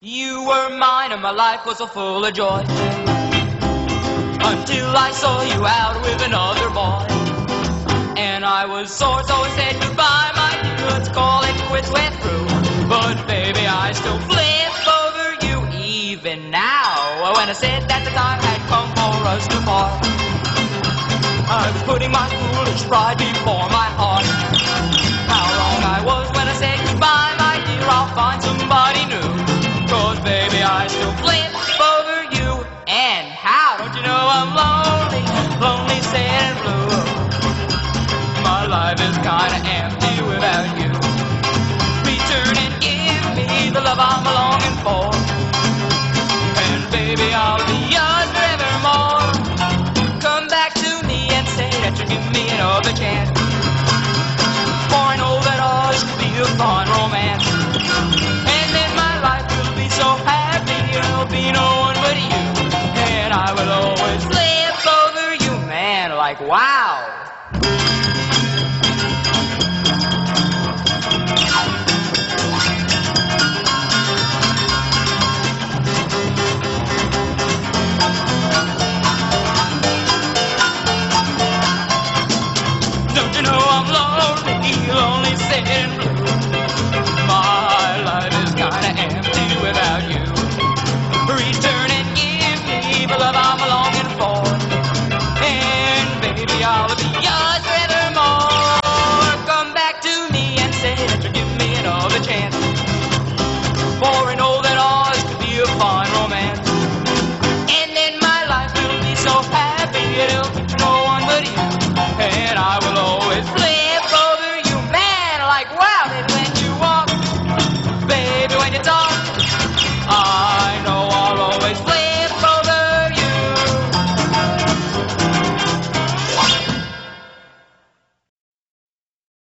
You were mine and my life was so full of joy, until I saw you out with another boy. And I was sore, so I said goodbye, my dear, let's call it quits, we're through. But baby, I still flip over you even now, when I said that the time had come for us to part. I was putting my foolish pride before my heart. How wrong I was when I said goodbye, my dear, I'll find somebody new. 'Cause baby, I still flip over you. And how? Don't you know I'm lonely, lonely, sad and blue. My life is kinda empty without you. Return and give me the love I'm longing for.